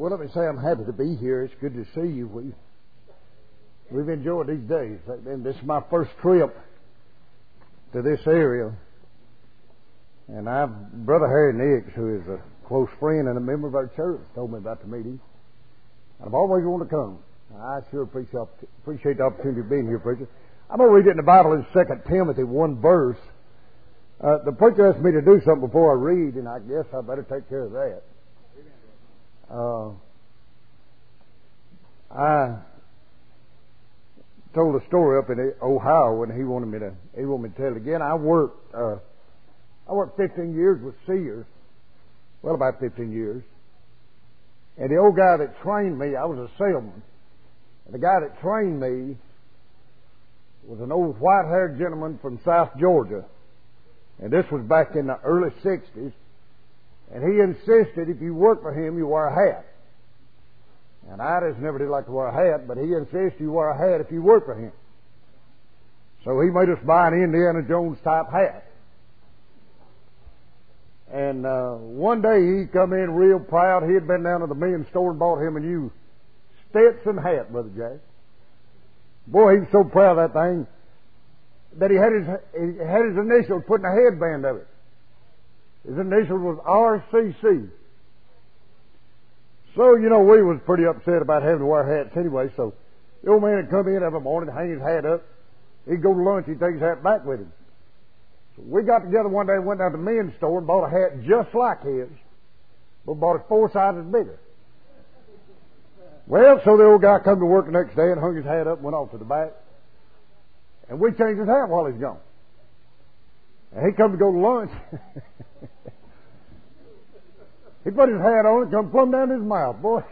Well, let me say I'm happy to be here. It's good to see you. We've enjoyed these days. And this is my first trip to this area. And Brother Harry Nix, who is a close friend and a member of our church, told me about the meeting. I've always wanted to come. I sure appreciate the opportunity of being here, preacher. I'm going to read it in the Bible in 2 Timothy, 1 verse. The preacher asked me to do something before I read, and I guess I better take care of that. I told a story up in Ohio, and he wanted me to tell it again. I worked 15 years with Sears. Well, about 15 years. And the old guy that trained me, I was a salesman. And the guy that trained me was an old white-haired gentleman from South Georgia. And this was back in the early 60s. And he insisted if you work for him, you wear a hat. And I just never did like to wear a hat, but he insisted you wear a hat if you work for him. So he made us buy an Indiana Jones type hat. And one day he come in real proud. He had been down to the men's store and bought him a new Stetson hat, Brother Jack. Boy, he was so proud of that thing that he had his initials put in a headband of it. His initials was RCC. So, we was pretty upset about having to wear hats anyway. So the old man would come in every morning, hang his hat up. He'd go to lunch, he'd take his hat back with him. So we got together one day and went down to the men's store and bought a hat just like his, but bought it 4 sizes bigger. Well, so the old guy come to work the next day and hung his hat up and went off to the back. And we changed his hat while he's gone. And he come to go to lunch. He put his hat on and come plumb down his mouth, boy.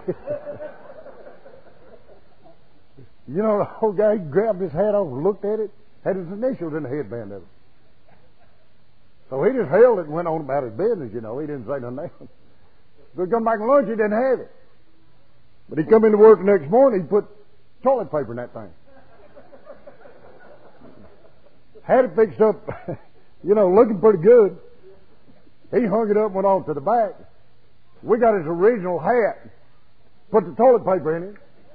The old guy, he grabbed his hat off and looked at it, had his initials in the headband of it. So he just held it and went on about his business, He didn't say nothing else. So he come back to lunch, he didn't have it. But he come into work the next morning, he put toilet paper in that thing. Had it fixed up, looking pretty good. He hung it up and went off to the back. We got his original hat, put the toilet paper in it.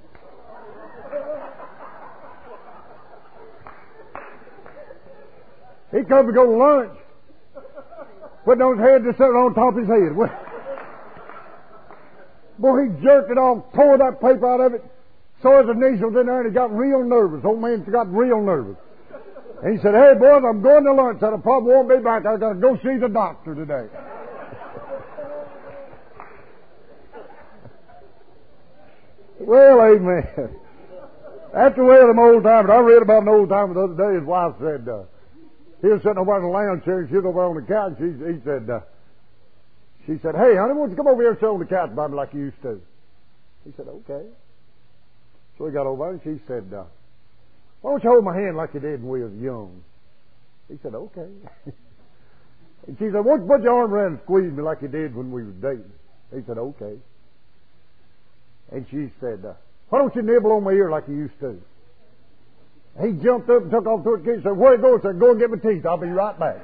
He come to go to lunch, putting on his head to sit on top of his head. Boy, he jerked it off, tore that paper out of it, saw his initials in there, and he got real nervous. Old man got real nervous. And he said, "Hey, boys, I'm going to lunch. I probably won't be back. I got to go see the doctor today." Well, amen. That's the way of them old timers. I read about an old timer the other day. His wife said, he was sitting over in the lounge chair, and she was over on the couch. She said, "Hey, honey, why don't you come over here and sit on the couch by me like you used to?" He said, "Okay." So he got over and she said, "Why don't you hold my hand like you did when we was young?" He said, "Okay." And she said, "Why don't you put your arm around and squeeze me like you did when we was dating?" He said, "Okay." And she said, "Why don't you nibble on my ear like you used to?" He jumped up and took off to the kitchen and said, "Where you going?" He said, "Go and get my teeth. I'll be right back."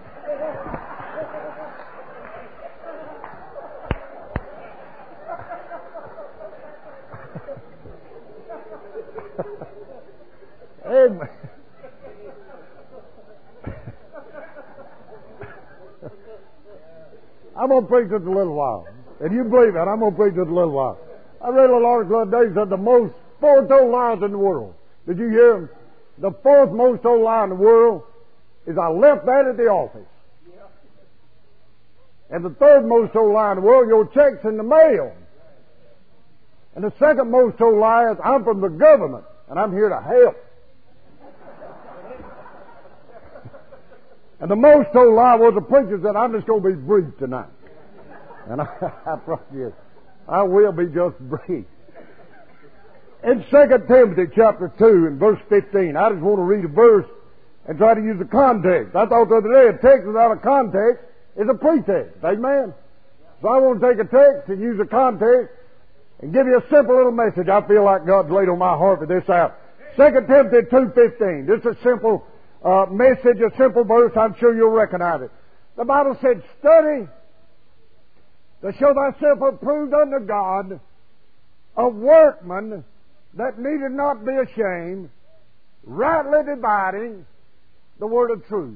Amen. I'm going to preach just a little while. If you believe that, I'm going to preach just a little while. I read a little article the other day that said the most fourth told lies in the world. Did you hear him? The fourth most told lie in the world is I left that at the office. And the third most told lie in the world, your check's in the mail. And the second most told lie is I'm from the government and I'm here to help. And the most told lie was the preacher said, "I'm just going to be brief tonight." And I promise you, I will be just brief. In 2 Timothy chapter 2 and verse 15, I just want to read a verse and try to use the context. I thought the other day a text without a context is a pretext. Amen? So I want to take a text and use a context and give you a simple little message I feel like God's laid on my heart for this hour. 2 Timothy 2:15. This is a simple message, a simple verse. I'm sure you'll recognize it. The Bible said, "Study to show thyself approved unto God, a workman that needed not be ashamed, rightly dividing the word of truth.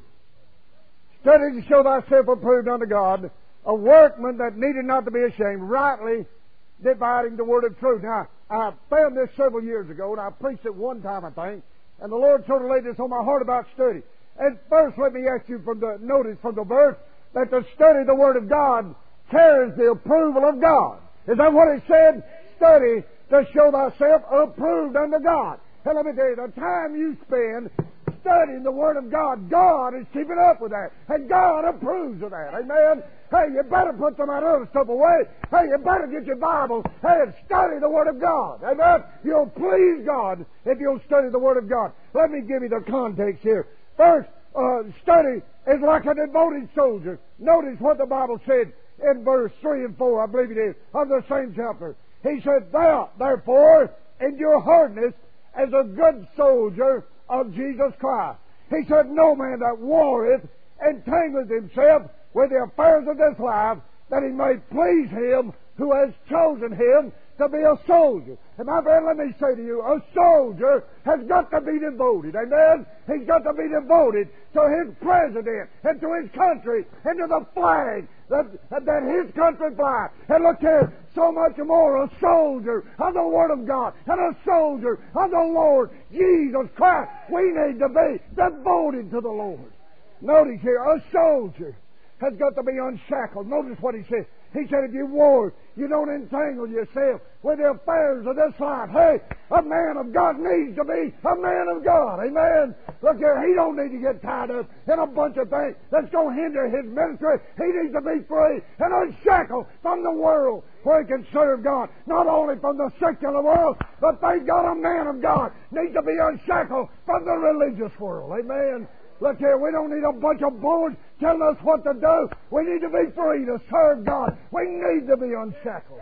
Study to show thyself approved unto God, a workman that needed not to be ashamed, rightly dividing the word of truth. Now, I found this several years ago, and I preached it one time, I think, and the Lord sort of laid this on my heart about study. And first, let me ask you notice from the verse that to study the Word of God carries the approval of God. Is that what it said? Study to show thyself approved unto God. And let me tell you, the time you spend studying the Word of God, God is keeping up with that. And God approves of that. Amen? Hey, you better put some of that other stuff away. Hey, you better get your Bible. Hey, and study the Word of God. Amen? You'll please God if you'll study the Word of God. Let me give you the context here. First, study is like a devoted soldier. Notice what the Bible said in verse 3 and 4, I believe it is, of the same chapter. He said, Thou, therefore, endure hardness as a good soldier of Jesus Christ. He said, No man that warreth entangleth himself with the affairs of this life, that he may please him who has chosen him to be a soldier. And my friend, let me say to you, a soldier has got to be devoted. Amen? He's got to be devoted to his president and to his country and to the flag that his country flies. And look here, so much more a soldier of the Word of God and a soldier of the Lord Jesus Christ. We need to be devoted to the Lord. Notice here, a soldier has got to be unshackled. Notice what he said. He said, if you war, you don't entangle yourself with the affairs of this life. Hey, a man of God needs to be a man of God. Amen? Look here, he don't need to get tied up in a bunch of things that's going to hinder his ministry. He needs to be free and unshackled from the world where he can serve God. Not only from the secular world, but thank God a man of God needs to be unshackled from the religious world. Amen? Look here, we don't need a bunch of boards telling us what to do. We need to be free to serve God. We need to be unshackled.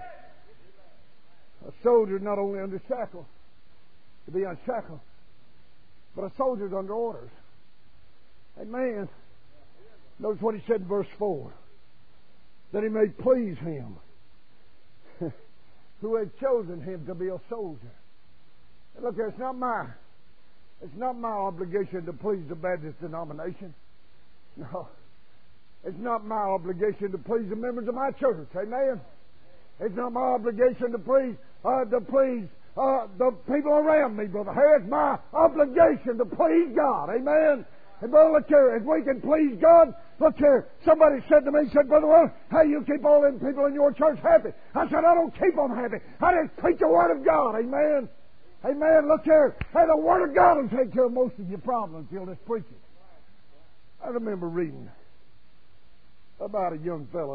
A soldier is not only under shackle to be unshackled, but a soldier is under orders. Amen. Notice what he said in verse 4. That he may please him who had chosen him to be a soldier. And look here, it's not my obligation to please the Baptist denomination. No. It's not my obligation to please the members of my church. Amen. It's not my obligation to please the people around me, Brother Harry. It's my obligation to please God. Amen. And brother, look here, if we can please God, look here, somebody said to me, Brother Will, hey, you keep all them people in your church happy. I said, I don't keep them happy. I just preach the Word of God. Amen. Amen. Look here. Hey, the Word of God will take care of most of your problems if you'll just preach it. I remember reading about a young fellow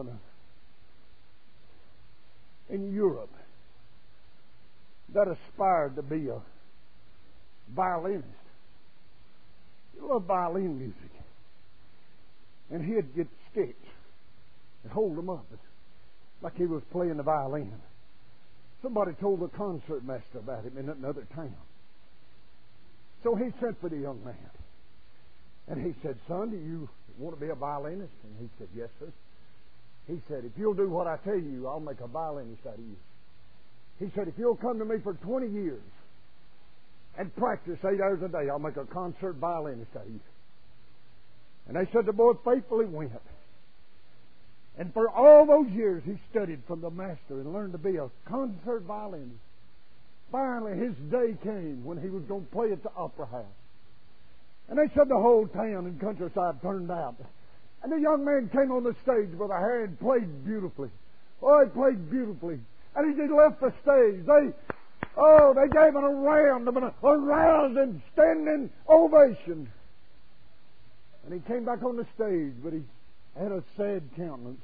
in Europe that aspired to be a violinist. He loved violin music. And he'd get sticks and hold them up like he was playing the violin. Somebody told the concert master about him in another town. So he sent for the young man. And he said, Son, do you want to be a violinist? And he said, Yes, sir. He said, if you'll do what I tell you, I'll make a violinist out of you. He said, if you'll come to me for 20 years and practice 8 hours a day, I'll make a concert violinist out of you. And they said the boy faithfully went. And for all those years, he studied from the master and learned to be a concert violinist. Finally, his day came when he was going to play at the opera house. And they said the whole town and countryside turned out. And the young man came on the stage with a hair and played beautifully. Oh, he played beautifully. And as he left the stage, they gave him a rousing standing ovation. And he came back on the stage, but he had a sad countenance.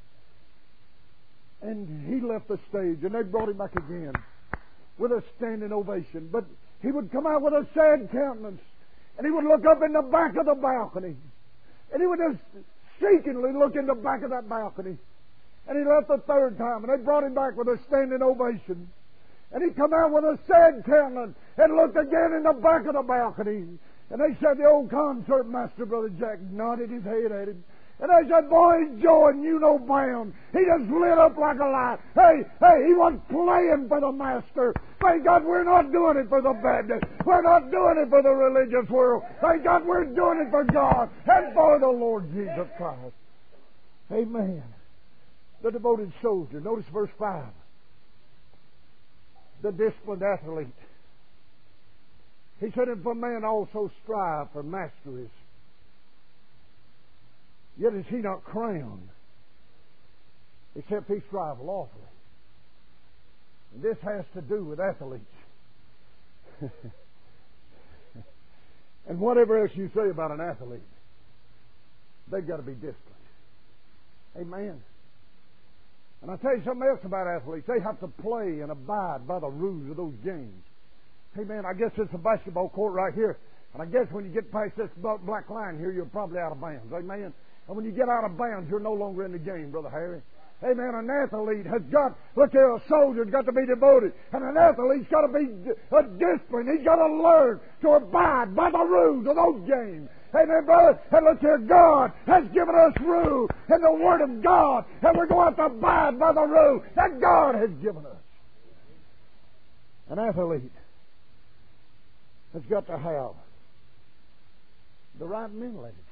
And he left the stage, and they brought him back again with a standing ovation. But he would come out with a sad countenance, and he would look up in the back of the balcony. And he would just seekingly look in the back of that balcony. And he left the third time, and they brought him back with a standing ovation. And he come out with a sad countenance and looked again in the back of the balcony. And they said the old concert master, Brother Jack, nodded his head at him And they said, boy, he's joy and you no bound. He just lit up like a light. Hey, he wasn't playing for the master. Thank God we're not doing it for the Baptist. We're not doing it for the religious world. Thank God we're doing it for God and for the Lord Jesus Christ. Amen. The devoted soldier. Notice verse 5. The disciplined athlete. He said, if a man also strive for masteries, yet is he not crowned, except he strive lawfully. And this has to do with athletes. And whatever else you say about an athlete, they've got to be disciplined. Amen. And I'll tell you something else about athletes. They have to play and abide by the rules of those games. Amen. I guess it's a basketball court right here. And I guess when you get past this black line here, you're probably out of bounds. Amen. And when you get out of bounds, you're no longer in the game, Brother Harry. Amen. An athlete has got, look here, a soldier's got to be devoted. And an athlete's got to be disciplined. He's got to learn to abide by the rules of those games. Amen, brother. And look here, God has given us rule in the Word of God. And we're going to have to abide by the rule that God has given us. An athlete has got to have the right mental attitude.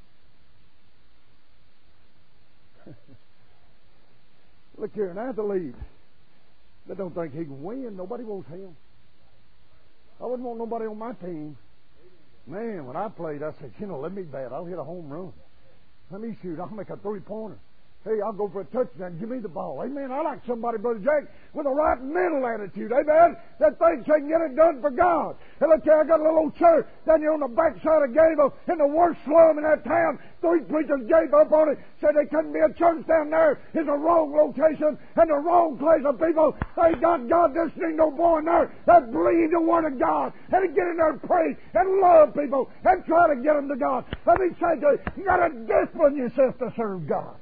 Look here, an athlete that don't think he can win, nobody wants him. I wouldn't want nobody on my team. Man, when I played, I said, let me bat. I'll hit a home run. Let me shoot. I'll make a three-pointer. Hey, I'll go for a touchdown. Give me the ball. Amen. I like somebody, Brother Jake, with a right mental attitude. Amen. That thinks they can get it done for God. And look here, I got a little old church down here on the backside of Gable in the worst slum in that town. 3 preachers gave up on it. Said they couldn't be a church down there. It's a wrong location and the wrong place of people. They got God. This ain't no boy in there that believes the Word of God and to get in there and pray and love people and try to get them to God. Let me say to you, you got to discipline yourself to serve God.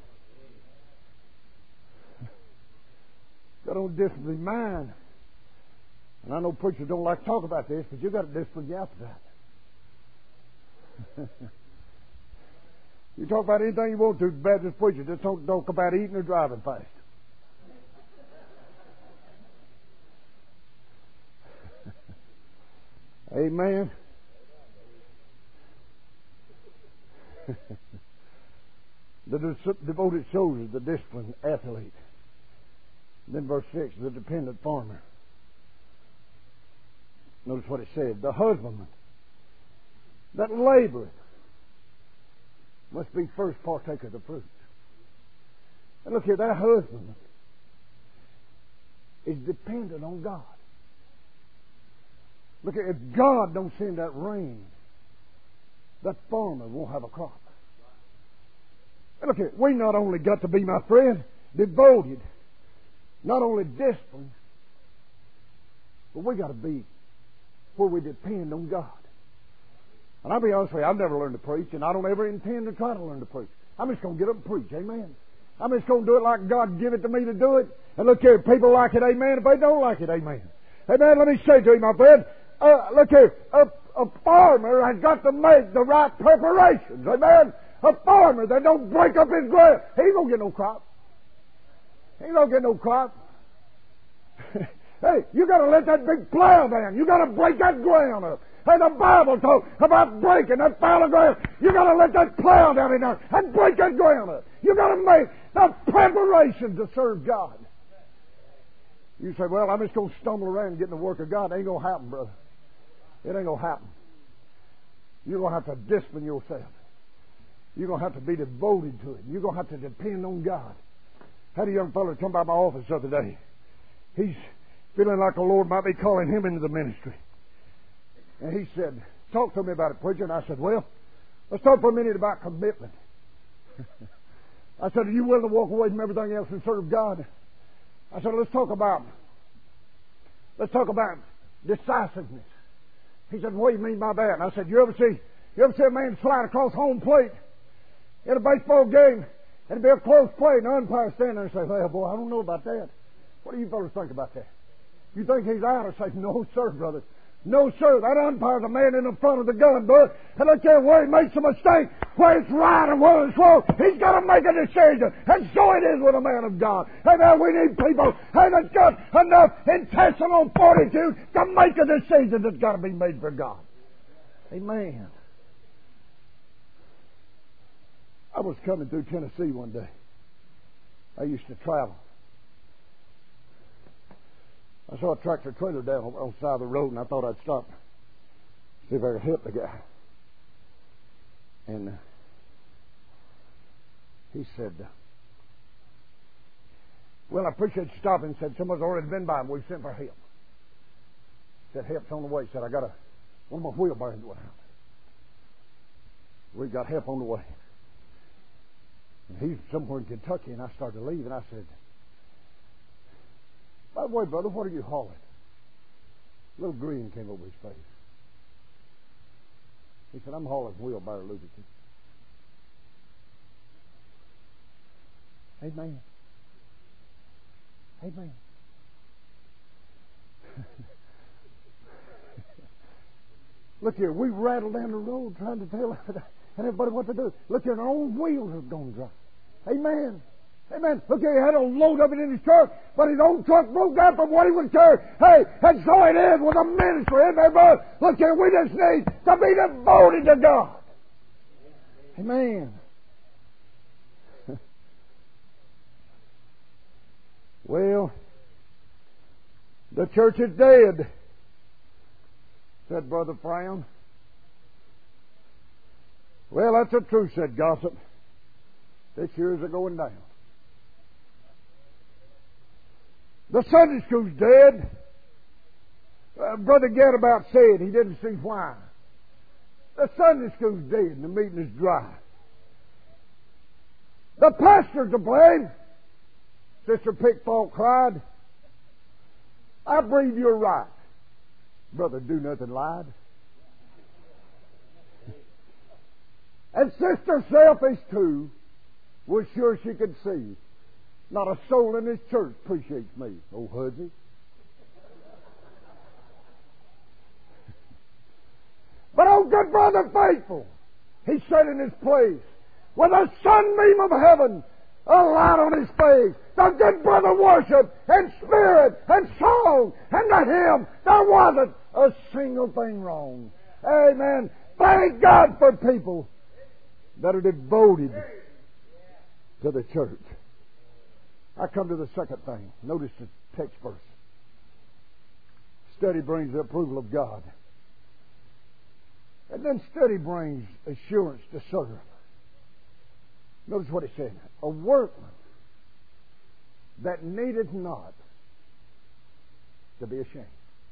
Got to discipline your mind. And I know preachers don't like to talk about this, but you got to discipline your appetite. You talk about anything you want to, Baptist preacher, just don't talk about eating or driving fast. Amen. The devoted soldier, the disciplined athlete. Then verse 6, the dependent farmer. Notice what it said. The husbandman that laboreth must be first partaker of the fruit. And look here, that husbandman is dependent on God. Look here, if God don't send that rain, that farmer won't have a crop. And look here, we not only got to be, my friend, devoted, not only disciplined, but we got to be where we depend on God. And I'll be honest with you, I've never learned to preach, and I don't ever intend to try to learn to preach. I'm just going to get up and preach, amen. I'm just going to do it like God give it to me to do it. And look here, if people like it, amen. If they don't like it, amen. Amen, let me say to you, my friend, look here, a farmer has got to make the right preparations, amen. A farmer that don't break up his ground, he ain't going to get no crop. He ain't going to get no crop. Hey, you got to let that big plow down. You got to break that ground up. Hey, the Bible talks about breaking that fallow ground. You got to let that plow down in there and break that ground up. You got to make the preparation to serve God. You say, well, I'm just going to stumble around and get in the work of God. It ain't going to happen, brother. It ain't going to happen. You're going to have to discipline yourself. You're going to have to be devoted to it. You're going to have to depend on God. I had a young fellow come by my office the other day. He's feeling like the Lord might be calling him into the ministry. And he said, talk to me about it, preacher. And I said, well, let's talk for a minute about commitment. I said, are you willing to walk away from everything else and serve God? I said, let's talk about decisiveness. He said, what do you mean by that? And I said, you ever see a man slide across home plate in a baseball game, and it'd be a close play, and the umpire stand there and say, well, boy, I don't know about that. What do you fellas think about that? You think he's out? Or say, no, sir, brother. No, sir. That umpire's a man in the front of the gun, bud. And look there, where he makes a mistake, where it's right and where it's wrong, he's got to make a decision. And so it is with a man of God. Amen. We need people that's got enough intestinal fortitude to make a decision that's got to be made for God. Amen. I was coming through Tennessee one day. I used to travel. I saw a tractor trailer down on the side of the road, and I thought I'd stop, see if I could help the guy. And he said, well, I appreciate you stopping. He said, someone's already been by and we've sent for help. He said, help's on the way. He said, I got one of my wheel bearings went out. We got help on the way. And he's somewhere in Kentucky, and I started to leave, and I said, by the way, brother, what are you hauling? A little grin came over his face. He said, I'm hauling wheelbarrow lubricant. Amen. Amen. Look here, we rattled down the road trying to tell everybody what to do. Look here, our own wheels have gone dry. Amen. Amen. Look here, he had a load of it in his truck, but his own truck broke down from what he was carrying. Hey, and so it is with a ministry. Amen, brother. Look here, we just need to be devoted to God. Amen. Well, the church is dead, said Brother Frown. Well, that's the truth, said Gossip. This year's a going down. The Sunday school's dead. Brother Gadabout said he didn't see why. The Sunday school's dead and the meeting is dry. The pastor's to blame, Sister Pickfall cried. I believe you're right. Brother Do Nothing lied. And Sister Selfish too was sure she could see. Not a soul in this church appreciates me. Oh, Hudzy. But oh, good Brother Faithful, he sat in his place with a sunbeam of heaven, a light on his face. The good brother worshiped in spirit and song, and to him there wasn't a single thing wrong. Amen. Thank God for people that are devoted to the church. I come to the second thing. Notice the text verse. Study brings the approval of God. And then study brings assurance to serve. Notice what it said. A workman that needeth not to be ashamed.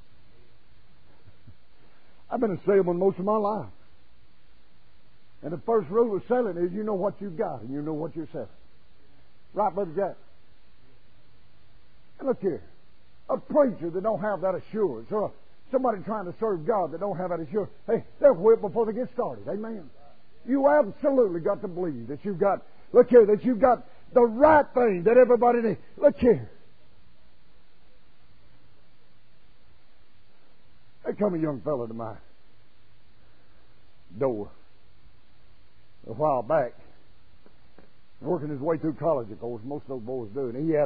I've been a salesman most of my life. And the first rule of selling is you know what you've got and you know what you're selling. Right, Brother Jack? And look here. A preacher that don't have that assurance, or somebody trying to serve God that don't have that assurance, hey, they'll quit before they get started. Amen. You absolutely got to believe that you've got, look here, that you've got the right thing that everybody needs. Look here. There come a young fellow to my door a while back, working his way through college, of course, most of those boys do, and he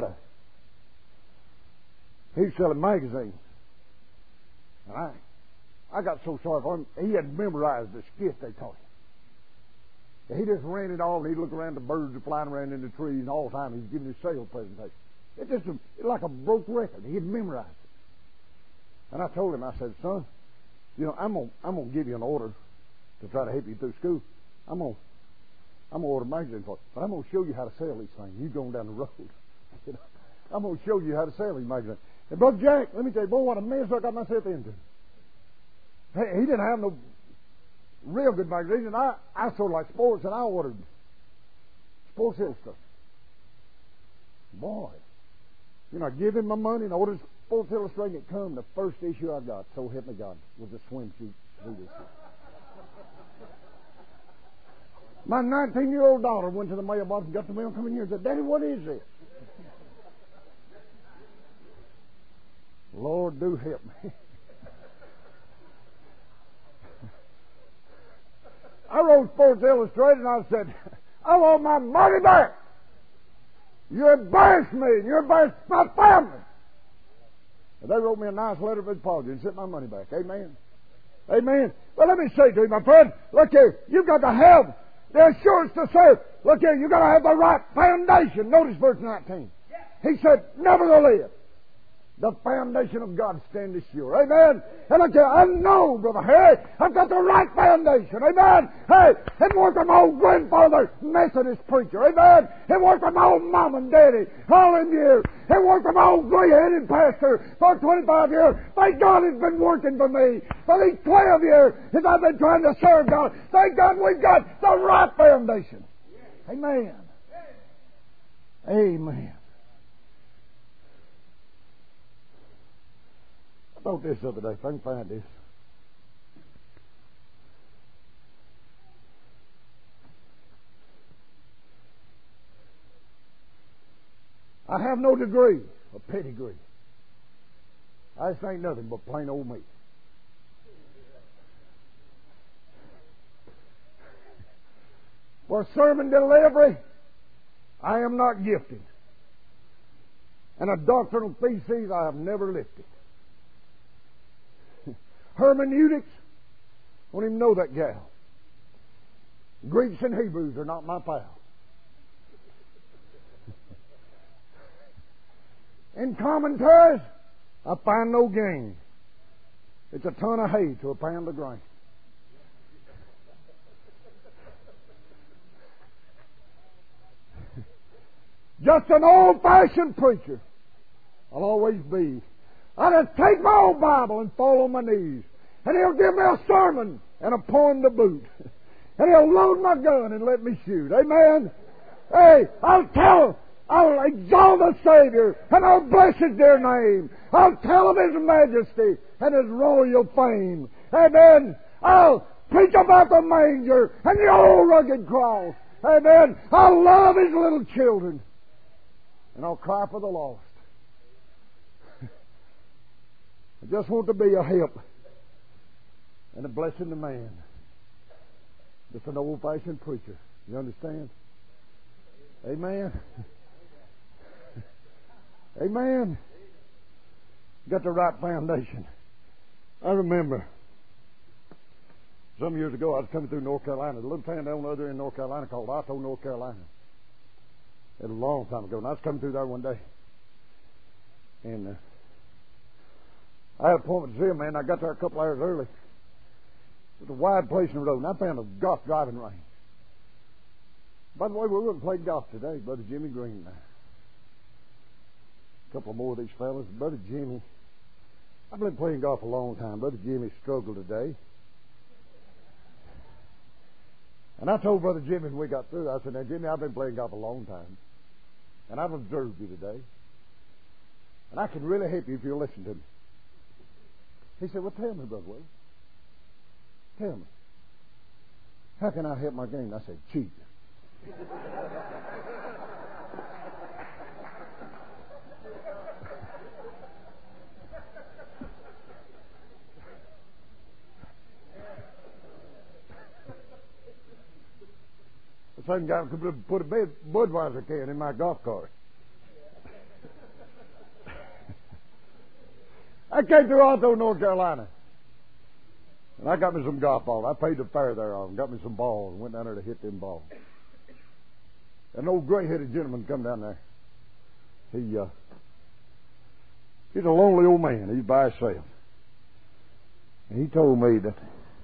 was selling magazines. And I got so sorry for him. He had memorized the skit they taught him. He just ran it all, and he'd look around, the birds are flying around in the trees, and all the time he's giving his sales presentation. It's like a broke record. He had memorized it. And I told him, I said, son, you know, I'm gonna give you an order to try to help you through school. I'm gonna order magazines for you, but I'm gonna show you how to sell these things. You going down the road. You know, I'm gonna show you how to sell these magazines. And Brother Jack, let me tell you, boy, what a mess I got myself into. Hey, he didn't have no real good magazines, and I sort of like sports, and I ordered Sports Illustrated. Boy, you know, I give him my money and ordered Sports Illustrated. It come, the first issue I got, so help me God, was a swimsuit. My 19-year-old daughter went to the mailbox and got the mail coming here and said, Daddy, what is this? Lord, do help me. I wrote Sports Illustrated and I said, I want my money back. You embarrassed me and you embarrassed my family. And they wrote me a nice letter of apology and sent my money back. Amen. Amen. Well, let me say to you, my friend, look here, you've got to have the assurance to serve. Look here, you've got to have the right foundation. Notice verse 19. He said, nevertheless, the foundation of God standeth sure. Amen. And look here, I know, Brother Harry, I've got the right foundation. Amen. Hey, it wasn't from my old grandfather, Methodist preacher. Amen. It wasn't from my old mom and daddy, all them years. It wasn't from my old gray-headed pastor for 25 years. Thank God it's been working for me. For these 12 years as I've been trying to serve God. Thank God we've got the right foundation. Amen. Amen. I wrote this the other day, if I can find this. I have no degree, a pedigree. I just ain't nothing but plain old me. For sermon delivery, I am not gifted. And a doctrinal thesis I have never lifted. Hermeneutics, I don't even know that gal. Greeks and Hebrews are not my pals. In commentaries, I find no gain. It's a ton of hay to a pound of grain. Just an old-fashioned preacher. I'll always be. I just take my old Bible and fall on my knees. And he'll give me a sermon and a poem to boot. And he'll load my gun and let me shoot. Amen? Hey, I'll exalt the Savior and I'll bless His dear name. I'll tell of His majesty and His royal fame. And then I'll preach about the manger and the old rugged cross. Amen. I'll love His little children. And I'll cry for the lost. I just want to be a help and a blessing to man. Just an old-fashioned preacher. You understand? Amen. Amen. Got the right foundation. I remember some years ago I was coming through North Carolina. The little town down the other end of North Carolina called Otto, North Carolina. It was a long time ago. And I was coming through there one day. And I had an appointment to see him, man. I got there a couple hours early. It was a wide place in the road, and I found a golf driving range. By the way, we're going to play golf today, Brother Jimmy Green and I. A couple more of these fellas. Brother Jimmy, I've been playing golf a long time. Brother Jimmy struggled today. And I told Brother Jimmy when we got through, I said, now, Jimmy, I've been playing golf a long time. And I've observed you today. And I can really help you if you'll listen to me. He said, well, tell me, Brother Will. Tell me. How can I help my game? I said, cheat. The same guy could put a Budweiser can in my golf cart. I came to Otto, North Carolina. And I got me some golf balls. I paid the fare there on them. Got me some balls and went down there to hit them balls. An old gray-headed gentleman come down there. He's a lonely old man. He's by himself. And he told me that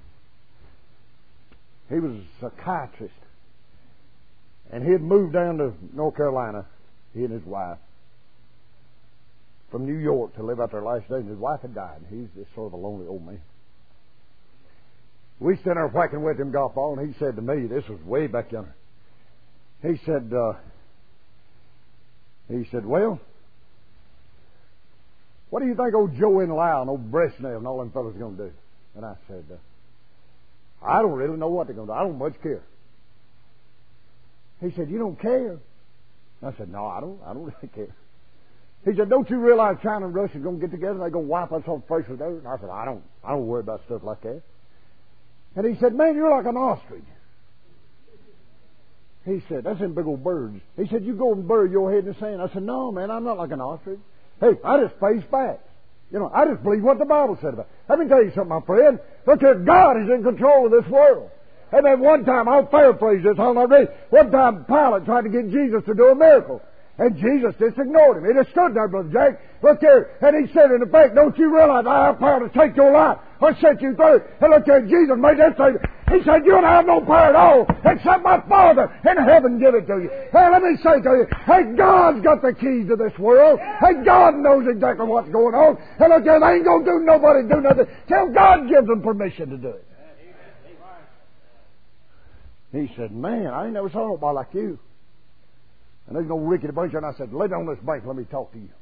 he was a psychiatrist. And he had moved down to North Carolina, he and his wife, from New York to live out their last days. And his wife had died. And he's just sort of a lonely old man. We stood there whacking with him golf ball, and he said to me, this was way back yonder. He said, well, what do you think old Joe and Lyle and old Bresnail and all them fellas are going to do? And I said, I don't really know what they're going to do. I don't much care. He said, you don't care? I said, no, I don't really care. He said, don't you realize China and Russia are going to get together and they're going to wipe us off the face of the earth? And I said, I don't worry about stuff like that. And he said, man, you're like an ostrich. He said, that's them big old birds. He said, you go and bury your head in the sand. I said, no, man, I'm not like an ostrich. Hey, I just face facts. You know, I just believe what the Bible said about it. Let me tell you something, my friend. Look here, God is in control of this world. Amen. One time, I'll paraphrase this, I'll not read. One time, Pilate tried to get Jesus to do a miracle. And Jesus just ignored him. He just stood there, Brother Jack. Look here. And he said, in effect, don't you realize I have power to take your life or set you through? And look here, Jesus made that statement. He said, you and I have no power at all except my Father in heaven give it to you. Hey, let me say to you, hey, God's got the keys to this world. Hey, God knows exactly what's going on. And look here, they ain't going to do nobody do nothing till God gives them permission to do it. He said, man, I ain't never saw nobody like you. And there's no rickety bunch, and I said, lay down on this bank, let me talk to you.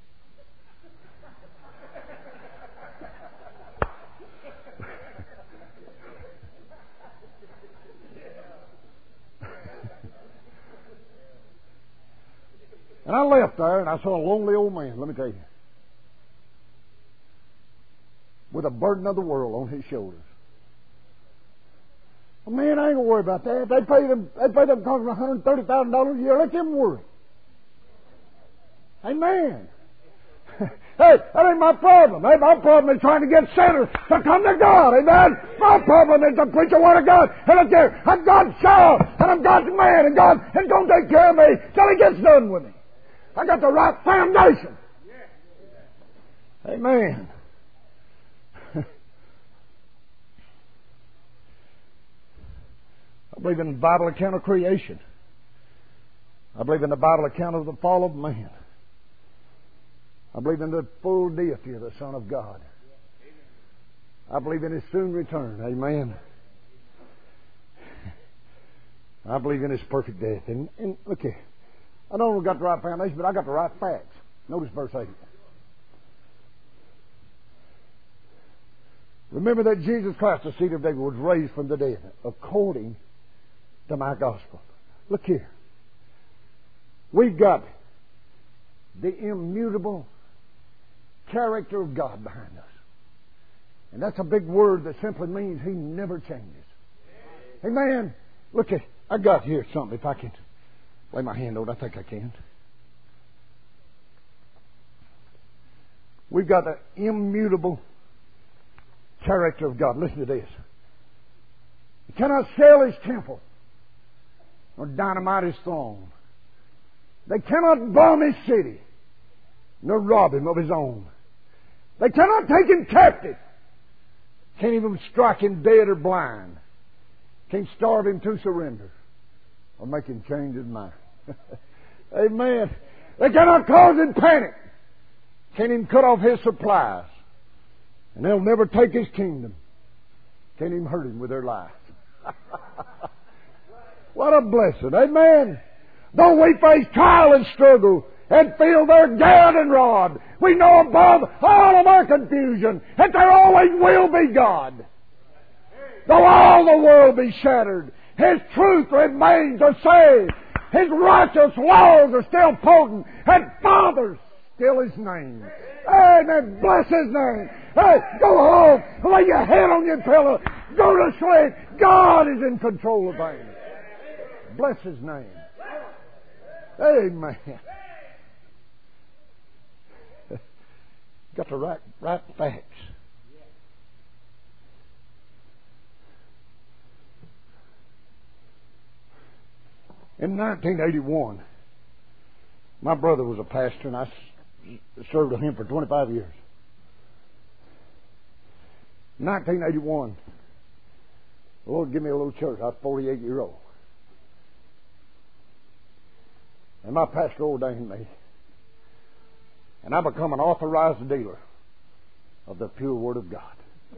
And I left there, and I saw a lonely old man, let me tell you, with a burden of the world on his shoulders. Well, man, I ain't gonna worry about that. They pay them $130,000 a year. Let them worry. Amen. Hey, that ain't my problem. Hey, my problem is trying to get sinners to come to God. Amen. My problem is to preach the Word of God. And look there, I'm God's child, and I'm God's man, and God is going to take care of me till He gets done with me. I got the right foundation. Amen. I believe in the Bible account of creation. I believe in the Bible account of the fall of man. I believe in the full deity of the Son of God. I believe in His soon return. Amen. I believe in His perfect death. And look here. I don't know if I got the right foundation, but I got the right facts. Notice verse 8. Remember that Jesus Christ, the seed of David, was raised from the dead according to my gospel. Look here. We've got the immutable character of God behind us. And that's a big word that simply means He never changes. Amen. Look at, I got here something, if I can lay my hand on it, I think I can. We've got the immutable character of God. Listen to this. You cannot sell His temple or dynamite His throne. They cannot bomb His city nor rob Him of His own. They cannot take Him captive. Can't even strike Him dead or blind. Can't starve Him to surrender or make Him change His mind. Amen. They cannot cause Him panic. Can't even cut off His supplies. And they'll never take His kingdom. Can't even hurt Him with their life. What a blessing. Amen. Though we face trial and struggle and feel their gad and rod, we know above all of our confusion that there always will be God. Though all the world be shattered, His truth remains the same. His righteous laws are still potent, and Father's still His name. Amen. Bless His name. Hey, go home. Lay your head on your pillow. Go to sleep. God is in control of things. Bless His name. Amen. Got the right facts. In 1981, my brother was a pastor, and I served with him for 25 years. 1981, the Lord gave me a little church. I was 48 years old. And my pastor ordained me. And I become an authorized dealer of the pure Word of God.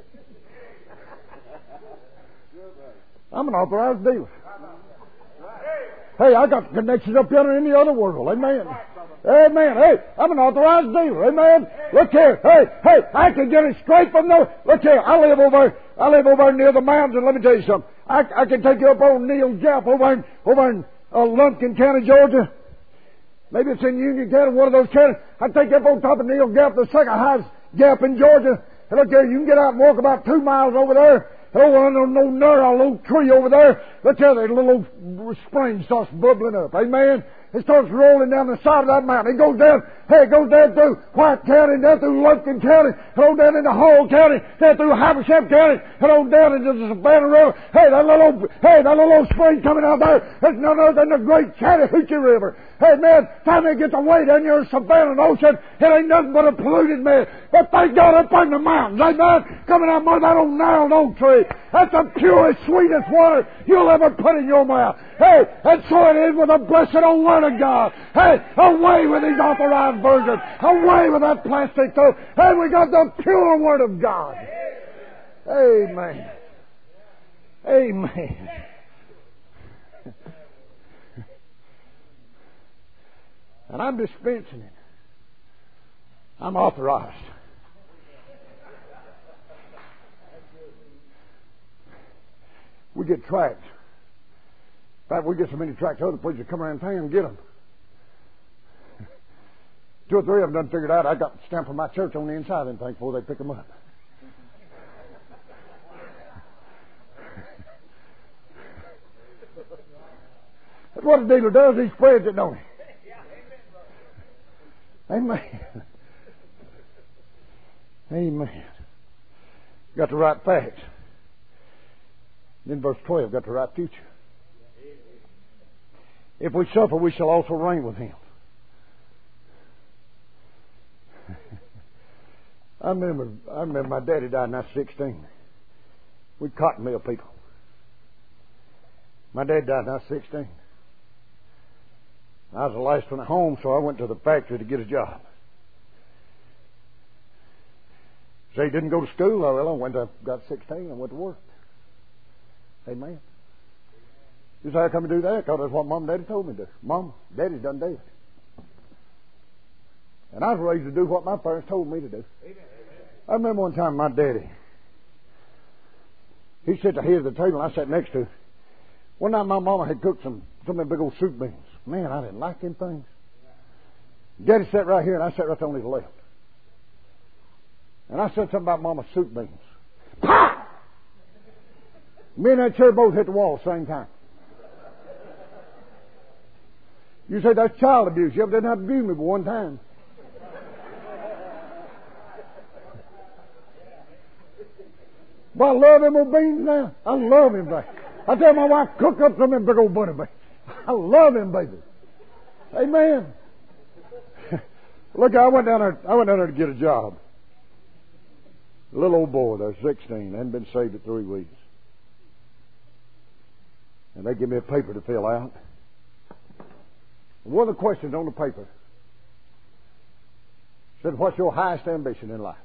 I'm an authorized dealer. Hey, I got connections up yonder in the other world. Amen. Amen. Hey, I'm an authorized dealer. Amen. Look here. Hey, I can get it straight from the... Look here. I live over near the mountains, and let me tell you something. I can take you up on Neil Gap over in Lumpkin County, Georgia. Maybe it's in Union County, one of those counties. I take you up on top of Neil Gap, the second highest gap in Georgia. And look here, you can get out and walk about 2 miles over there. Oh, under no gnarly old tree over there. Look there, that little old spring starts bubbling up. Amen. It starts rolling down the side of that mountain. It goes down, hey, it goes down through White County, down through Lufkin County, and on down into Hall County, down through Habersham County, and on down into the Savannah River. Hey, that little old spring coming out there, it's none other than the great Chattahoochee River. Hey, man, time it gets away down here in Savannah Ocean, it ain't nothing but a polluted mess. But thank God up in the mountains, amen, coming out of that old gnarled oak tree. That's the purest, sweetest water you'll ever put in your mouth. Hey, and so it is with the blessed old Word of God. Hey, away with these authorized versions. Away with that plastic stuff. Hey, we got the pure Word of God. Amen. Amen. And I'm dispensing it. I'm authorized. We get tracts. In fact, we get so many tracts, other preachers come around town and get them. 2 or 3 of them done figured out I got the stamp from my church on the inside of them things before they pick them up. That's what a dealer does. He spreads it, don't he? Amen. Amen. Got the right facts. Then verse 12, got the right future. If we suffer, we shall also reign with Him. I remember my daddy died when I was 16. We cotton mill people. My dad died when I was 16. I was the last one at home, so I went to the factory to get a job. So he didn't go to school. Got 16. I went to work. Amen. You say, how come you do that? Because that's what Mom and Daddy told me to do. Mom, Daddy's done dead. And I was raised to do what my parents told me to do. Amen. I remember one time my daddy, he sat at the head of the table and I sat next to him. One night my mama had cooked some of them big old soup beans. Man, I didn't like them things. Daddy sat right here and I sat right there on his left. And I said something about Mama's soup beans. Pow! Me and that chair both hit the wall at the same time. You say that's child abuse. You ever didn't have to abuse me but one time. But I love them old beans now. I love them baby. I tell my wife, cook up some of them big old bunny beans. I love them babies. Amen. Look, I went down there to get a job. A little old boy there, 16, hadn't been saved at 3 weeks. And they give me a paper to fill out. One of the questions on the paper said, what's your highest ambition in life?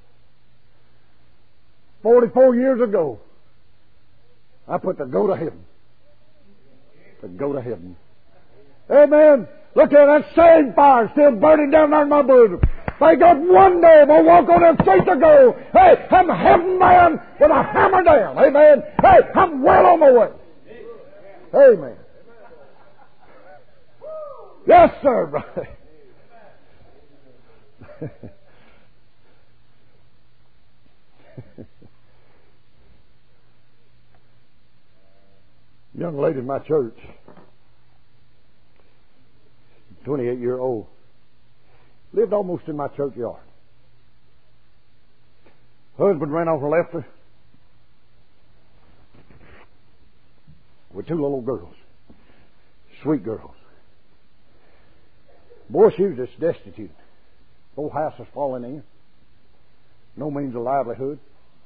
44 years ago, I put to go to heaven. To go to heaven. Amen. Look at that same fire still burning down there in my bosom. Thank God one day I'm going to walk on that street to go. Hey, I'm heaven bound with a hammer down. Amen. Hey, I'm well on my way. Amen. Yes, sir, brother. Young lady in my church, 28-year-old, lived almost in my churchyard. Husband ran off and left her with 2 little girls, sweet girls. Boy, she was just destitute. Whole house was falling in. No means of livelihood.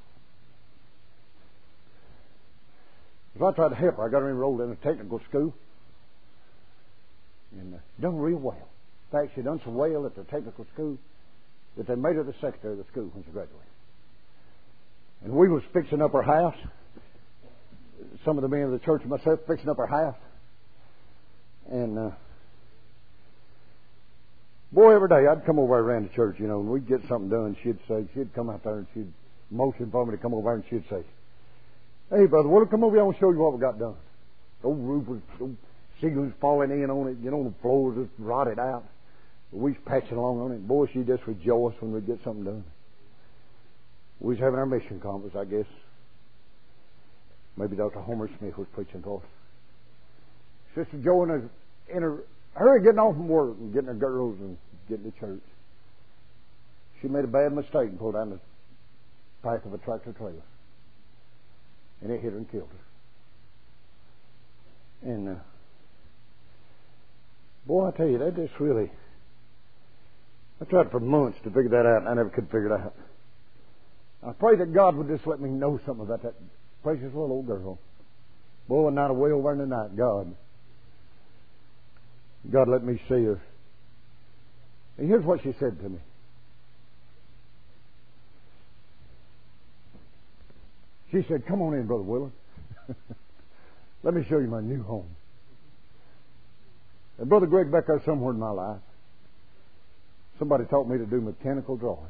So I tried to help her. I got her enrolled in a technical school. And done real well. In fact, she done so well at the technical school that they made her the secretary of the school when she graduated. And we was fixing up her house. Some of the men of the church and myself fixing up her house. And boy, every day I'd come over around the church, and we'd get something done. She'd come out there and she'd motion for me to come over and she'd say, hey, brother, we'll come over here. I want to show you what we got done. The old roof was, old ceilings falling in on it. The floor was just rotted out. We was patching along on it. Boy, she just rejoiced when we'd get something done. We was having our mission conference, I guess. Maybe Dr. Homer Smith was preaching for us. Sister Joe in her hurry getting off from work and getting her girls and getting to church. She made a bad mistake and pulled down the back of a tractor trailer. And it hit her and killed her. And boy, I tell you, that just really... I tried for months to figure that out, and I never could figure it out. I pray that God would just let me know something about that precious little old girl. Boy, a night away over in the night, God let me see her. And here's what she said to me. She said, "Come on in, Brother Willard. Let me show you my new home." And Brother Greg, back there somewhere in my life, somebody taught me to do mechanical drawing.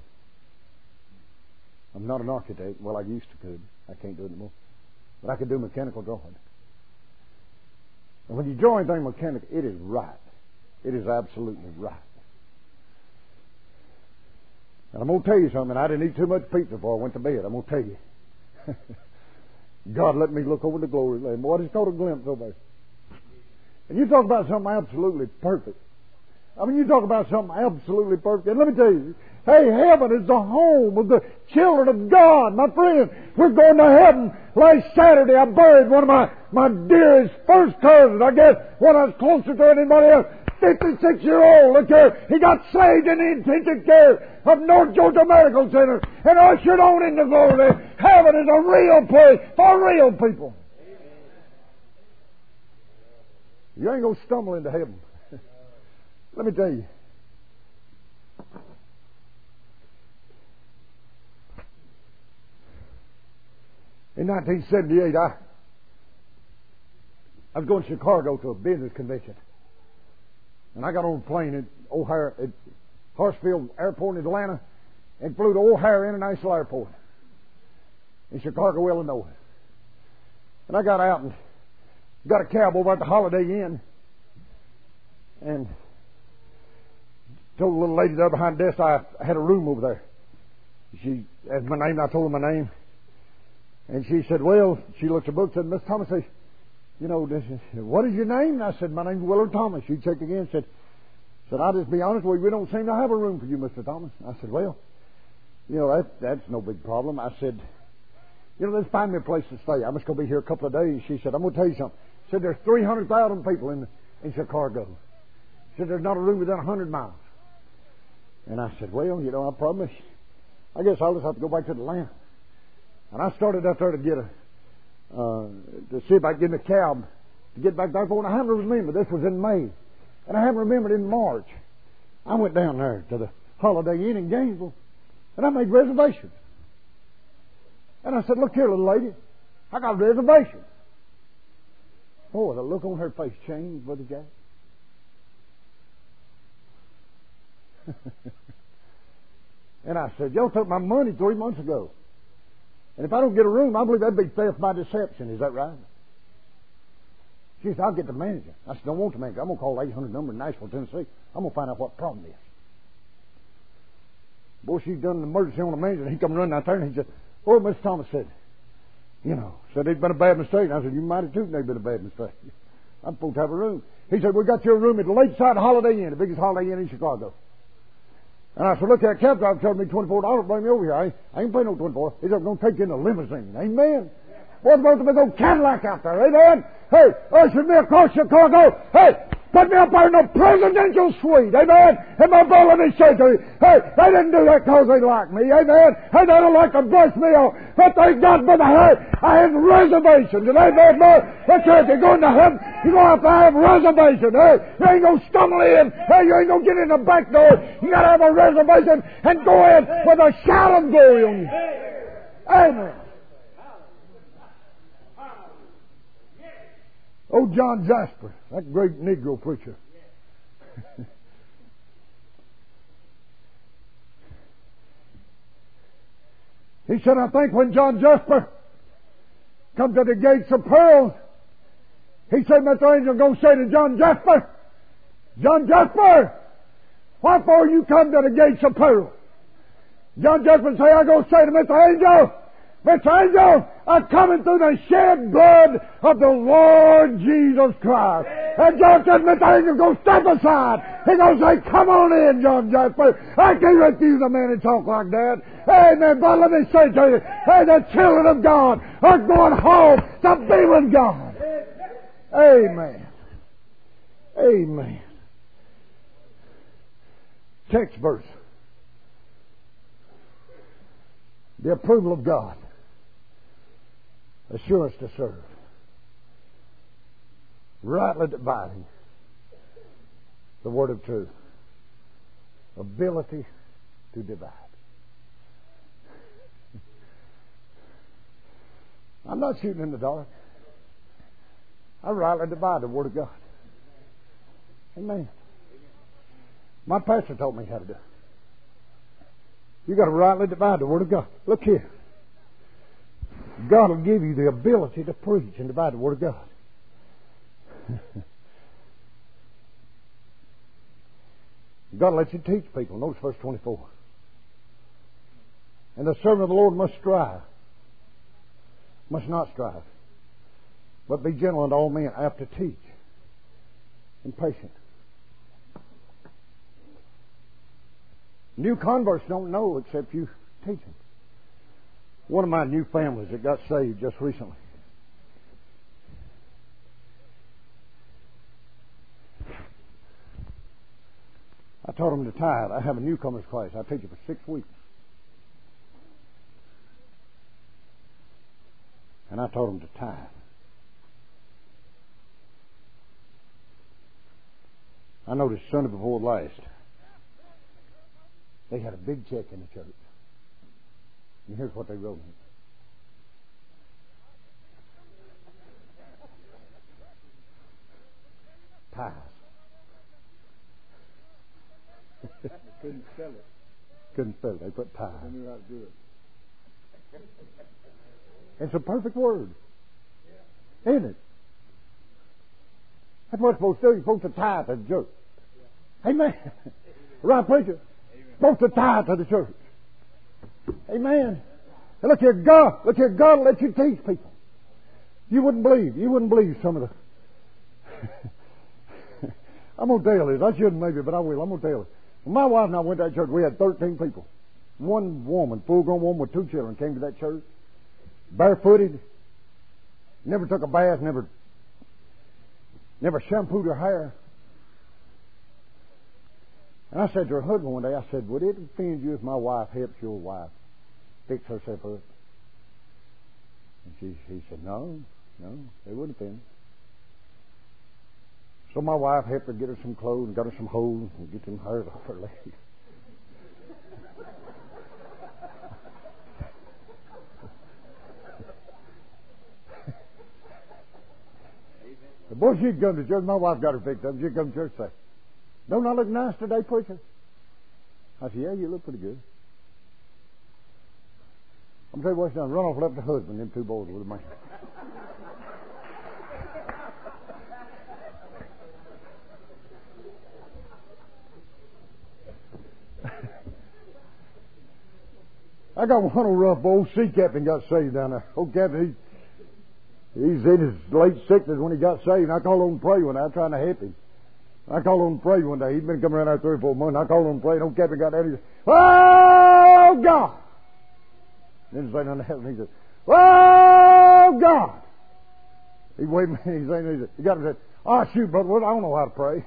I'm not an architect. Well, I used to could. I can't do it anymore. But I could do mechanical drawing. And when you draw anything mechanical, it is right. It is absolutely right. And I'm going to tell you something. I didn't eat too much pizza before I went to bed. I'm going to tell you. God let me look over the glory land. Boy, I just caught a glimpse over there. And you talk about something absolutely perfect. I mean, you talk about something absolutely perfect. And let me tell you, hey, heaven is the home of the children of God. My friend, we're going to heaven. Last Saturday, I buried one of my dearest first cousins. I guess when I was closer to anybody else. 56-year-old, look here, he got saved in the intensive care of North Georgia Medical Center and ushered on into glory. Heaven is a real place for real people. You ain't going to stumble into heaven. Let me tell you. In 1978, I was going to Chicago to a business convention. And I got on a plane at Hartsfield Airport in Atlanta and flew to O'Hare International Airport in Chicago, Illinois. And I got out and got a cab over at the Holiday Inn and told the little lady there behind the desk I had a room over there. She asked my name, and I told her my name. And she said, well, she looked at the book and said, Mr. Thomas, you know, what is your name? And I said, my name's Willard Thomas. She checked again and said, I'll just be honest with you, we don't seem to have a room for you, Mr. Thomas. I said, well, you know, that's no big problem. I said, you know, let's find me a place to stay. I'm just going to be here a couple of days. She said, I'm going to tell you something. She said, there's 300,000 people in Chicago. She said, there's not a room within 100 miles. And I said, well, you know, I promise, I guess I'll just have to go back to Atlanta. And I started out there to get to see if I could get in a cab to get back there. And I haven't remembered. This was in May. And I haven't remembered in March. I went down there to the Holiday Inn in Gainesville. And I made reservations. And I said, look here, little lady. I got a reservation. Oh, the look on her face changed, Brother Jack. And I said, y'all took my money 3 months ago. And if I don't get a room, I believe that'd be theft by deception. Is that right? She said, I'll get the manager. I said, don't want the manager. I'm going to call the 800 number in Nashville, Tennessee. I'm going to find out what the problem is. Boy, she's done an emergency on the manager. And he come running out there and he said, oh, Mr. Thomas said, you know, said it'd been a bad mistake. And I said, you might have too think it'd been a bad mistake. I'm supposed to have a room. He said, we got you a room at the Lakeside Holiday Inn, the biggest Holiday Inn in Chicago. And I said, look, that cab driver charged me $24 to bring me over here. I ain't paying no $24. He's going to take you in a limousine. Amen. Boy, there's a big old Cadillac out there. Amen. Hey, ushered me across Chicago. Hey, put me up there in the presidential suite. Amen. And my brother and his surgery. Hey, they didn't do that because they like me. Amen. Hey, they don't like to brush me off. But thank God for the hey, I had reservations. And amen, Lord. That's right. You're going to heaven. You're going to have to have reservations. Hey, you ain't going to stumble in. Hey, you ain't going to get in the back door. You got to have a reservation and go in with a shout of glory on you. Amen. Oh, John Jasper, that great Negro preacher. He said, I think when John Jasper come to the gates of pearl, he said, Mr. Angel going to say to John Jasper, wherefore you come to the gates of pearl? John Jasper say, I'm going to say to Mr. Angel, Mr. Angel are coming through the shed blood of the Lord Jesus Christ. And John said, Mr. Angel, go step aside. He goes, say, come on in, John Jasper. I can't refuse a man to talk like that. Amen. But let me say to you, hey, the children of God are going home to be with God. Amen. Amen. Text verse. The approval of God. Assurance to serve. Rightly dividing the word of truth. Ability to divide. I'm not shooting in the dark. I rightly divide the word of God. Amen. My pastor taught me how to do it. You got to rightly divide the word of God. Look here. God will give you the ability to preach and divide the word of God. God lets you teach people. Notice verse 24. And the servant of the Lord must strive. Must not strive. But be gentle unto all men, apt to teach. And patient. New converts don't know except you teach them. One of my new families that got saved just recently. I taught them to tithe. I have a newcomers class. I teach it for 6 weeks. And I taught them to tithe. I noticed Sunday before last, they had a big check in the church. And here's what they wrote me. Tithes. Couldn't spell it. Couldn't spell it. They put tithes. I knew how to do it. It's a perfect word. Isn't it? That's what you're supposed to do. You're supposed to tithe to the church. Amen. Right, preacher? Supposed to tithe to the church. Amen. And look here, God will let you teach people. You wouldn't believe some of the I'm going to tell you this. I shouldn't maybe, but I will. I'm going to tell you. When my wife and I went to that church, we had 13 people. One woman, full-grown woman with 2 children, came to that church. Barefooted. Never took a bath. Never shampooed her hair. And I said to her husband one day, I said, would it offend you if my wife helps your wife fix herself up? And he said, no, it wouldn't offend me. So my wife helped her get her some clothes and got her some hose and get them hairs off her legs. The boy, she'd come to church. My wife got her picked up. She'd come to church and say, don't I look nice today, preacher? I said, yeah, you look pretty good. I'm telling you what she's done. Run off and left her husband and them 2 boys with a man. I got one old rough old sea captain got saved down there. Old captain, he's in his late 60s when he got saved. And I called on him to pray one day. I was trying to help him. I called on him to pray one day. He'd been coming around there 3 or 4 months. I called on him to pray. And old captain got down and he said, oh, God. Didn't say nothing else. He said, oh, God. He waved me. He got him and said, oh, shoot, brother, I don't know how to pray.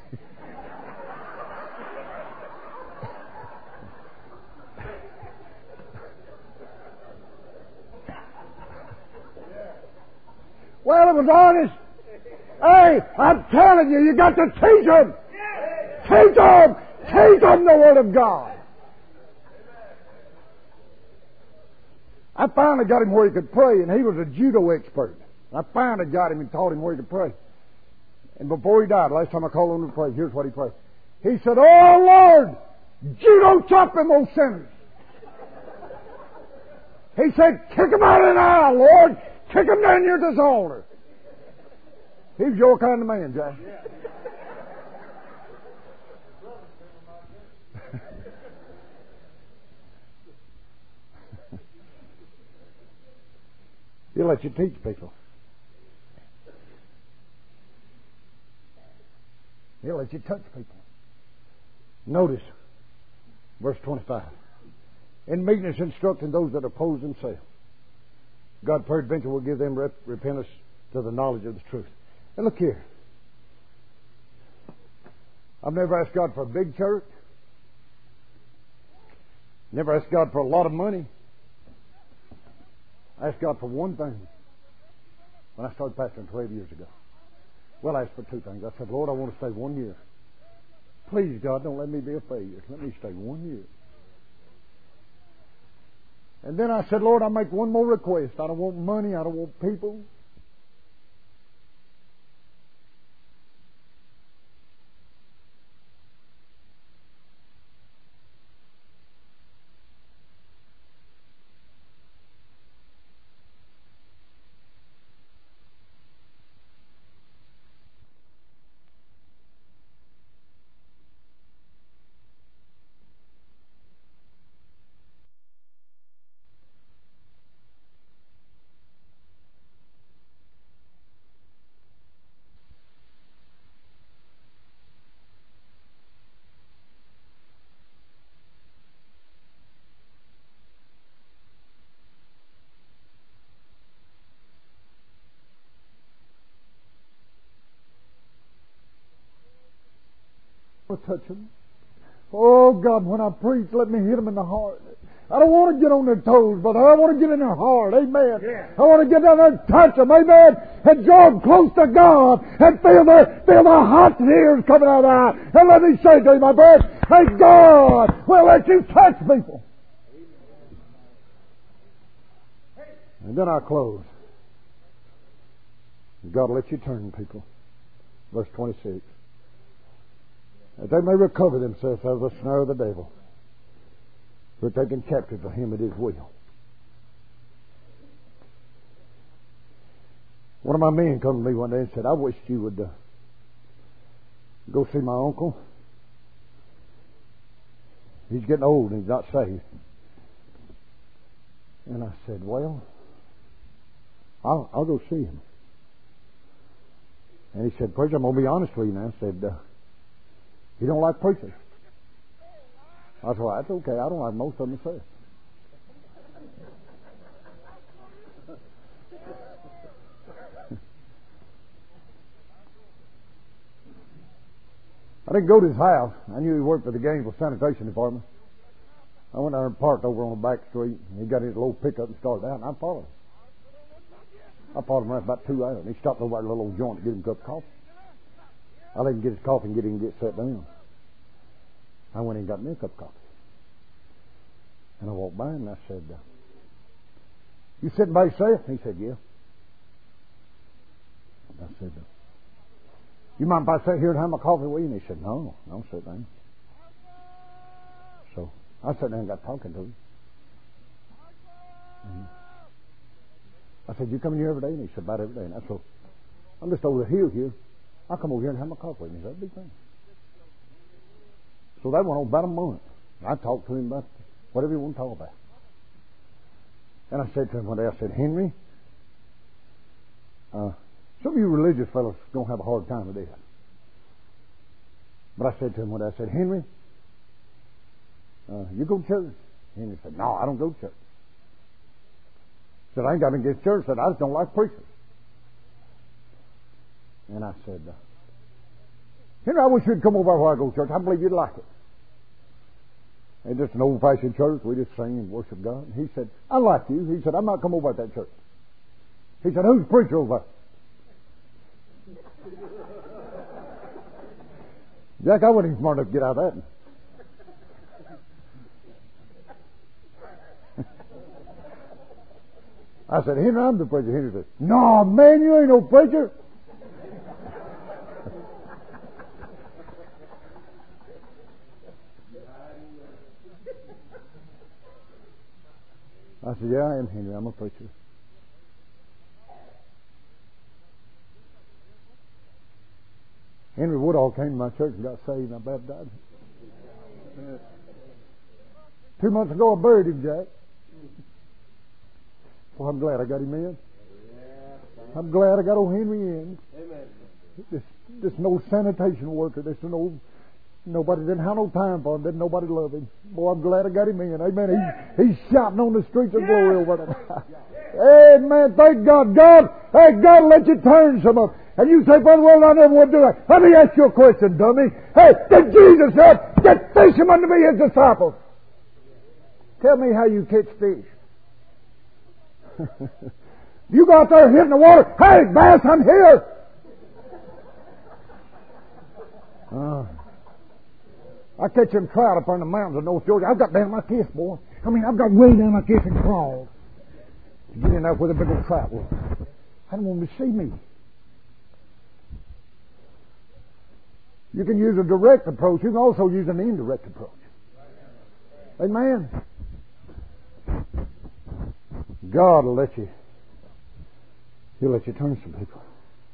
Well, it was honest. Hey, I'm telling you, you got to teach them. Teach them. Teach them the Word of God. I finally got him where he could pray, and he was a judo expert. I finally got him and taught him where he could pray. And before he died, last time I called on him to pray, here's what he prayed. He said, oh, Lord, judo chop them old sinners. He said, kick them out of the aisle, Lord. Kick them down here to this altar. He's your kind of man, Jack. He'll let you teach people. He'll let you touch people. Notice verse 25. In meekness instructing those that oppose themselves. God peradventure will give them repentance to the knowledge of the truth. And look here. I've never asked God for a big church. Never asked God for a lot of money. I asked God for one thing when I started pastoring 12 years ago. Well, I asked for two things. I said, Lord, I want to stay 1 year. Please, God, don't let me be a failure. Let me stay 1 year. And then I said, Lord, I'll make one more request. I don't want money. I don't want people. Touch them. Oh God, when I preach, let me hit them in the heart. I don't want to get on their toes, but I want to get in their heart. Amen. Yeah. I want to get down there and touch them. Amen. And draw them close to God and feel the hot tears coming out of their eyes. And let me say to you, my friend, hey, God will let you touch people. And then I close. God will let you turn people. Verse 26. That they may recover themselves out of the snare of the devil, who are taken captive for him at his will. One of my men come to me one day and said, I wish you would go see my uncle. He's getting old and he's not saved. And I said, well, I'll go see him. And he said, Preacher, I'm going to be honest with you now. I said, he don't like preachers. I said, well, that's okay. I don't like most of them myself. I didn't go to his house. I knew he worked for the Gainesville Sanitation Department. I went there and parked over on the back street. And he got his little pickup and started out, and I followed him. I followed him around about 2 hours. And he stopped over at a little old joint to get him a cup of coffee. I let him get his coffee and get him to get set down. I went and got me a cup of coffee. And I walked by him and I said, you sitting by yourself? He said, yeah. And I said, you mind if I sit here and have my coffee with you? And he said, no, don't sit down. So I sat down and got talking to him. And I said, you come in here every day? And he said, about every day. And I said, I'm just over the hill here. I'll come over here and have my coffee with him. He said, that'd be fine. So that went on about a month. I talked to him about whatever he wanted to talk about. And I said to him one day, I said, Henry, some of you religious fellows don't have a hard time with this. But I said to him one day, I said, Henry, you go to church? Henry said, no, I don't go to church. I said, I ain't got nothing against church. I said, I just don't like preachers. And I said, Henry, I wish you'd come over where I go to church. I believe you'd like it. It's just an old-fashioned church. We just sing and worship God. And he said, I like you. He said, I'm not come over at that church. He said, who's the preacher over there? Jack, I wasn't even smart enough to get out of that. I said, Henry, I'm the preacher. Henry said, no, man, you ain't no preacher. I said, yeah, I am, Henry. I'm a preacher. Henry Woodall came to my church and got saved and I baptized him. 2 months ago I buried him, Jack. Well, I'm glad I got him in. I'm glad I got old Henry in. This an old sanitation worker. This an old... Nobody didn't have no time for him. Didn't nobody love him. Boy, I'm glad I got him in. Amen. He's shouting on the streets of glory over there. Amen. Thank God. Hey, God will let you turn some of them. And you say, Brother Will, I never would do that. Let me ask you a question, dummy. Hey, did Jesus say, get fishermen to be His disciples? Tell me how you catch fish. You go out there hitting the water. Hey, bass, I'm here. I catch them trout up on the mountains of North Georgia. I've got down like this, boy. I've got way down like this and crawled to get in there where the big old trout was. I don't want them to see me. You can use a direct approach. You can also use an indirect approach. Amen. God will let you. He'll let you turn some people.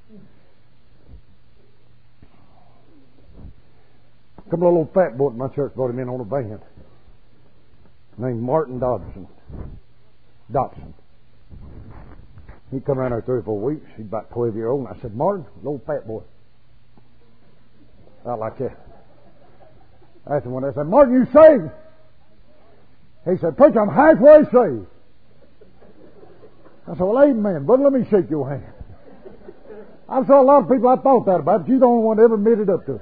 A couple of little fat boys in my church brought him in on a van named Martin Dodson. He come around there 3 or 4 weeks. He's about 12 years old. And I said, Martin, little fat boy. Out like that. I asked him one day, I said, Martin, you saved? He said, Preacher, I'm halfway saved. I said, well, amen, brother, let me shake your hand. I saw a lot of people I thought that about, but you're the only one that ever admitted up to it.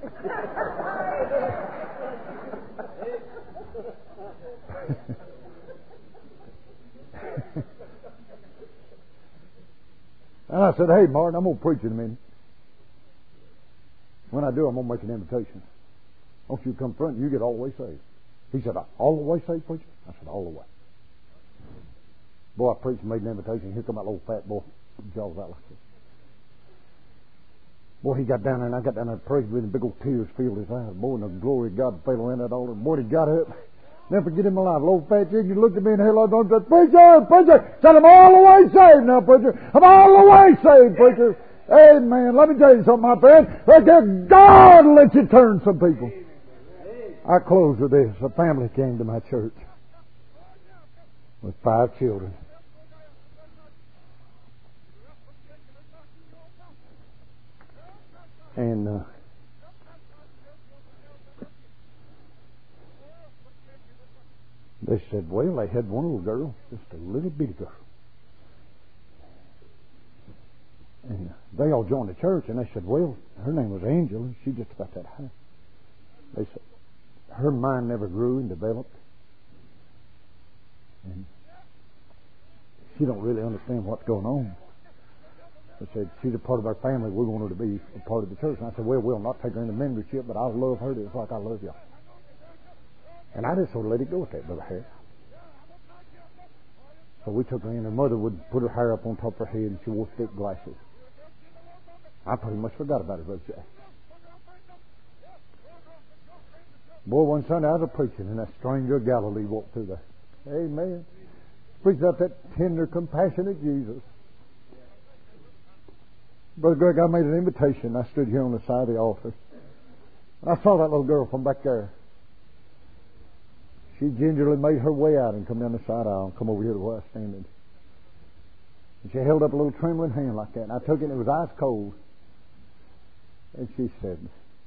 And I said, hey, Martin, I'm going to preach in a minute. When I do, I'm going to make an invitation. Don't you come front, you get all the way saved. He said, all the way saved, preacher? I said, all the way. Boy, I preached and made an invitation. Here come that little fat boy. Jaws out like this. Boy, he got down there, and I got down there and prayed with him. Big old tears filled his eyes. Boy, and the glory of God fell around that altar. Boy, he got up. Never forget him alive. Little fat chick, he looked at me in the hell. I said, Preacher! Said, I'm all the way saved now, preacher. I'm all the way saved, preacher. Amen. Let me tell you something, my friend. Look at God will let you turn some people. I close with this. A family came to my church with 5 children. And they said, well, they had one little girl, just a little bitty girl. And they all joined the church, and they said, well, her name was Angela. She just about that high. They said, her mind never grew and developed. And she don't really understand what's going on. They said, she's a part of our family. We want her to be a part of the church. And I said, well, we'll not take her into membership, but I love her just like I love y'all. And I just sort of let it go with that, Brother Harry. So we took her in. Her mother would put her hair up on top of her head, and she wore thick glasses. I pretty much forgot about it, Brother Jack. Boy, one Sunday I was preaching, and that stranger of Galilee walked through there. Amen. Preached out that tender, compassionate Jesus. Brother Greg, I made an invitation. I stood here on the side of the altar. And I saw that little girl from back there. She gingerly made her way out and come down the side aisle and come over here to where I was standing. And she held up a little trembling hand like that. And I took it and it was ice cold. And she said,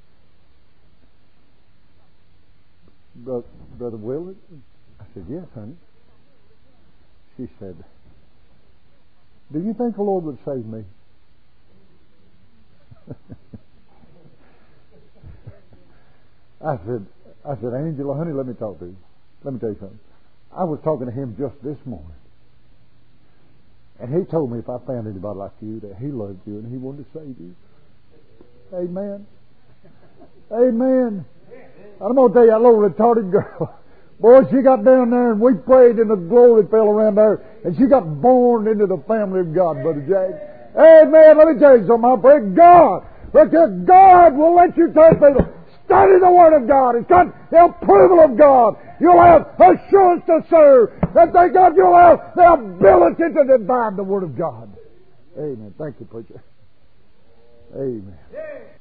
Brother Willard? I said, yes, honey. She said, do you think the Lord would save me? I said, Angela, honey, let me talk to you. Let me tell you something. I was talking to him just this morning. And he told me if I found anybody like you, that he loved you and he wanted to save you. Amen. Amen. I'm going to tell you, that little retarded girl, boy, she got down there and we prayed and the glory fell around her and she got born into the family of God, Brother Jack. Amen. Let me tell you something, my friend. God will let you turn people. Study the Word of God. It's got the approval of God. You'll have assurance to serve. That thank God you'll have the ability to divide the Word of God. Amen. Thank you, preacher. Amen.